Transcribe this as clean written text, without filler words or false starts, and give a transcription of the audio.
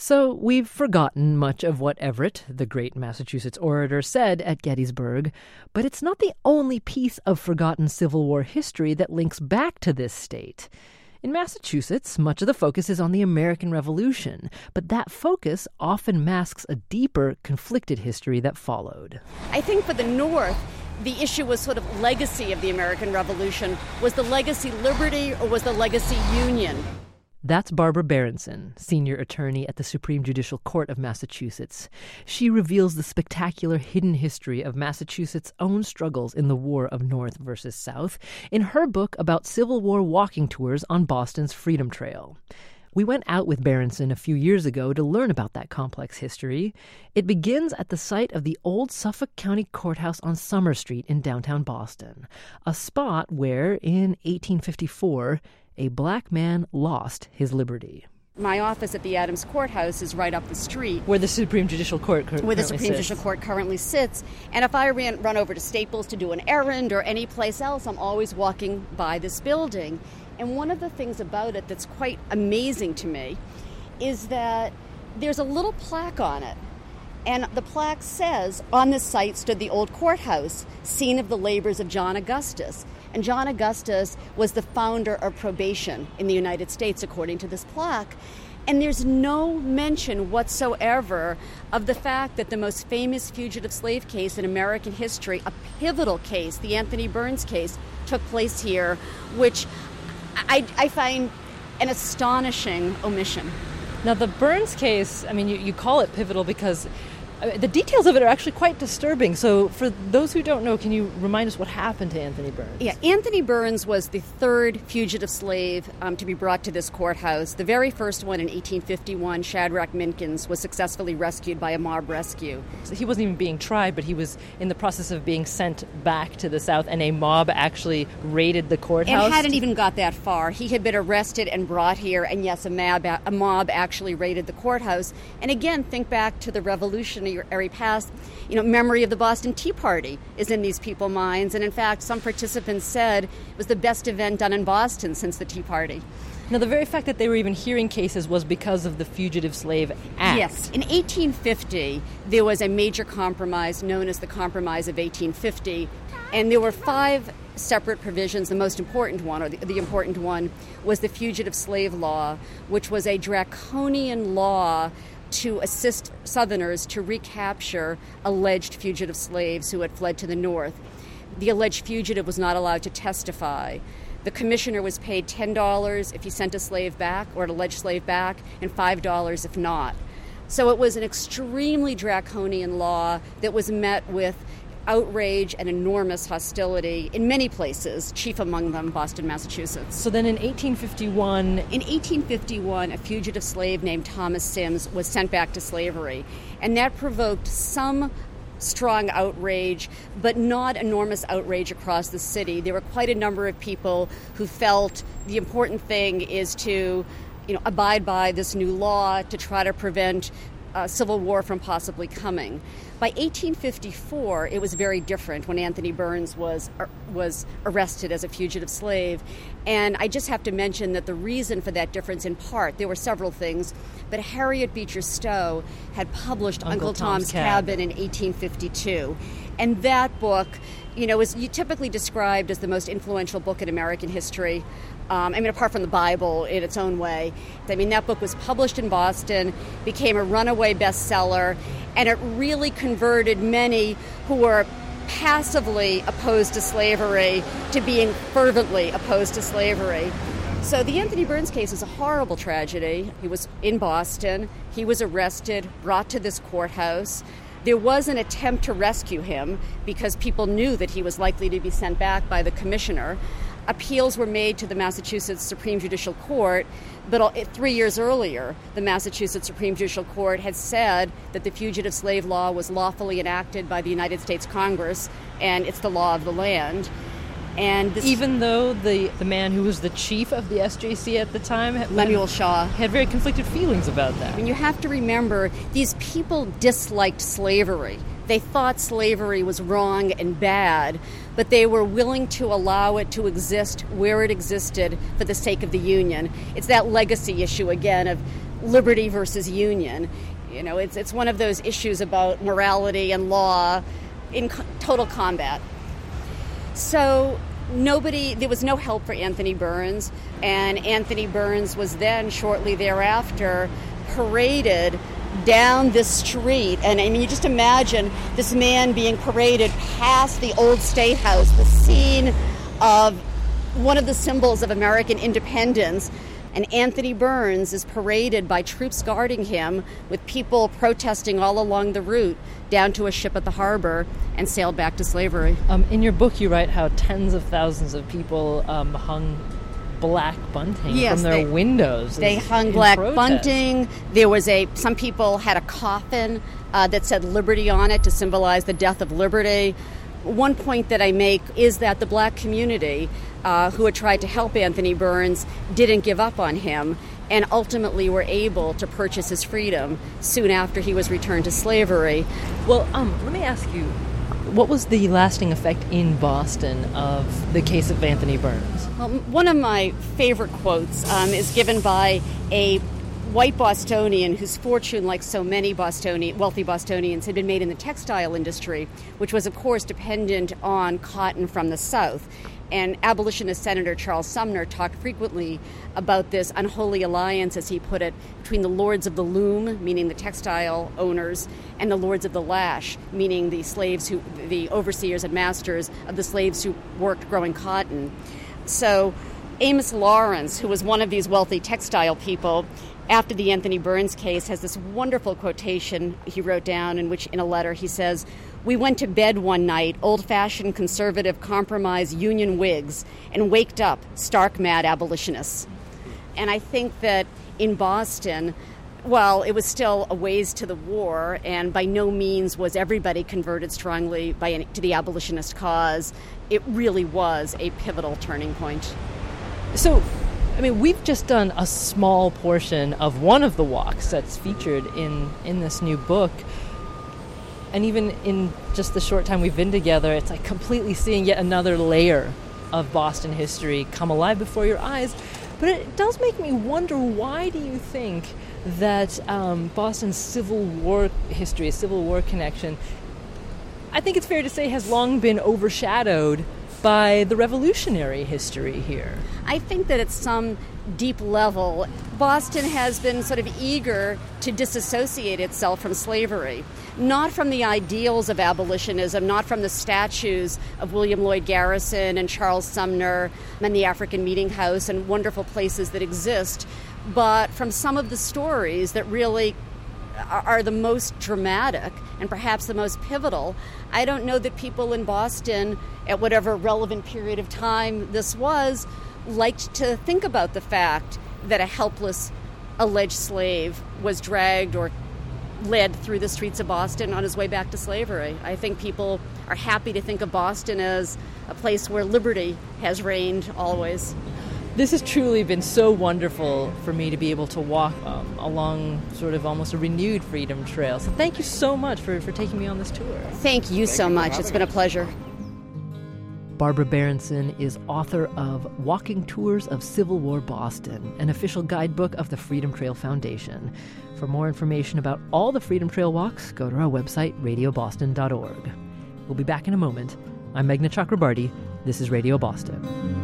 So we've forgotten much of what Everett, the great Massachusetts orator, said at Gettysburg, but it's not the only piece of forgotten Civil War history that links back to this state. In Massachusetts, much of the focus is on the American Revolution, but that focus often masks a deeper, conflicted history that followed. I think for the North, the issue was sort of legacy of the American Revolution. Was the legacy liberty or was the legacy union? That's Barbara Berenson, senior attorney at the Supreme Judicial Court of Massachusetts. She reveals the spectacular hidden history of Massachusetts' own struggles in the War of North versus South in her book about Civil War walking tours on Boston's Freedom Trail. We went out with Berenson a few years ago to learn about that complex history. It begins at the site of the old Suffolk County Courthouse on Summer Street in downtown Boston, a spot where, in 1854, a black man lost his liberty. My office at the Adams Courthouse is right up the street. Where the Supreme Judicial Court currently sits. And if I run over to Staples to do an errand or any place else, I'm always walking by this building. And one of the things about it that's quite amazing to me is that there's a little plaque on it. And the plaque says, on this site stood the old courthouse, scene of the labors of John Augustus. And John Augustus was the founder of probation in the United States, according to this plaque. And there's no mention whatsoever of the fact that the most famous fugitive slave case in American history, a pivotal case, the Anthony Burns case, took place here, which I find an astonishing omission. Now, the Burns case, I mean, you call it pivotal because the details of it are actually quite disturbing. So for those who don't know, can you remind us what happened to Anthony Burns? Yeah, Anthony Burns was the third fugitive slave to be brought to this courthouse. The very first one in 1851, Shadrach Minkins, was successfully rescued by a mob rescue. So he wasn't even being tried, but he was in the process of being sent back to the South, and a mob actually raided the courthouse? And hadn't even got that far. He had been arrested and brought here, and yes, a mob actually raided the courthouse. And again, think back to the Revolutionary past. Memory of the Boston Tea Party is in these people's minds, and in fact, some participants said it was the best event done in Boston since the Tea Party. Now, the very fact that they were even hearing cases was because of the Fugitive Slave Act. Yes. In 1850, there was a major compromise known as the Compromise of 1850, and there were 5 separate provisions. The most important one, or the important one, was the Fugitive Slave Law, which was a draconian law to assist Southerners to recapture alleged fugitive slaves who had fled to the North. The alleged fugitive was not allowed to testify. The commissioner was paid $10 if he sent a slave back, or an alleged slave back, and $5 if not. So it was an extremely draconian law that was met with outrage and enormous hostility in many places, chief among them Boston, Massachusetts. So then in 1851... In 1851, a fugitive slave named Thomas Sims was sent back to slavery, and that provoked some strong outrage, but not enormous outrage across the city. There were quite a number of people who felt the important thing is to abide by this new law to try to prevent civil war from possibly coming. By 1854, it was very different when Anthony Burns was arrested as a fugitive slave. And I just have to mention that the reason for that difference, in part, there were several things, but Harriet Beecher Stowe had published Uncle Tom's Cabin in 1852. And that book, is typically described as the most influential book in American history. Apart from the Bible in its own way. That book was published in Boston, became a runaway bestseller, and it really converted many who were passively opposed to slavery to being fervently opposed to slavery. So the Anthony Burns case is a horrible tragedy. He was in Boston. He was arrested, brought to this courthouse. There was an attempt to rescue him because people knew that he was likely to be sent back by the commissioner. Appeals were made to the Massachusetts Supreme Judicial Court, but 3 years earlier, the Massachusetts Supreme Judicial Court had said that the Fugitive Slave Law was lawfully enacted by the United States Congress, and it's the law of the land. And even though the man who was the chief of the SJC at the time, Lemuel Shaw, had very conflicted feelings about that. And you have to remember, these people disliked slavery. They thought slavery was wrong and bad, but they were willing to allow it to exist where it existed for the sake of the Union. It's that legacy issue, again, of liberty versus union. You know, it's one of those issues about morality and law in total combat. So there was no help for Anthony Burns, and Anthony Burns was then, shortly thereafter, paraded down this street. And I mean, you just imagine this man being paraded past the old State House, the scene of one of the symbols of American independence. And Anthony Burns is paraded by troops guarding him, with people protesting all along the route down to a ship at the harbor, and sailed back to slavery. In your book, you write how tens of thousands of people hung black bunting from their windows. They hung black bunting. There was some people had a coffin that said Liberty on it to symbolize the death of liberty. One point that I make is that the black community who had tried to help Anthony Burns didn't give up on him, and ultimately were able to purchase his freedom soon after he was returned to slavery. Well, let me ask you, what was the lasting effect in Boston of the case of Anthony Burns? Well, one of my favorite quotes is given by a white Bostonian whose fortune, like so many wealthy Bostonians, had been made in the textile industry, which was, of course, dependent on cotton from the South. And abolitionist Senator Charles Sumner talked frequently about this unholy alliance, as he put it, between the lords of the loom, meaning the textile owners, and the lords of the lash, meaning the overseers and masters of the slaves who worked growing cotton. So Amos Lawrence, who was one of these wealthy textile people, after the Anthony Burns case, has this wonderful quotation he wrote down, in which, in a letter, he says, "We went to bed one night, old-fashioned conservative compromise union Whigs, and waked up stark mad abolitionists." And I think that in Boston, while it was still a ways to the war, and by no means was everybody converted strongly to the abolitionist cause, it really was a pivotal turning point. So, I mean, we've just done a small portion of one of the walks that's featured in this new book. And even in just the short time we've been together, it's like completely seeing yet another layer of Boston history come alive before your eyes. But it does make me wonder, why do you think that Boston's Civil War history, Civil War connection, I think it's fair to say, has long been overshadowed by the revolutionary history here? I think that at some deep level, Boston has been sort of eager to disassociate itself from slavery, not from the ideals of abolitionism, not from the statues of William Lloyd Garrison and Charles Sumner and the African Meeting House and wonderful places that exist, but from some of the stories that really are the most dramatic and perhaps the most pivotal. I don't know that people in Boston, at whatever relevant period of time this was, liked to think about the fact that a helpless alleged slave was dragged or led through the streets of Boston on his way back to slavery. I think people are happy to think of Boston as a place where liberty has reigned always. This has truly been so wonderful for me to be able to walk along sort of almost a renewed freedom trail. So thank you so much for taking me on this tour. Thank you so much. It's been a pleasure. Barbara Berenson is author of Walking Tours of Civil War Boston, an official guidebook of the Freedom Trail Foundation. For more information about all the Freedom Trail walks, go to our website, radioboston.org. We'll be back in a moment. I'm Meghna Chakrabarty. This is Radio Boston.